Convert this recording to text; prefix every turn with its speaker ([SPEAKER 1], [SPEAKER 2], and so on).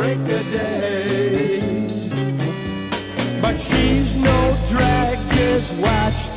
[SPEAKER 1] break the day. But she's no drag, just watch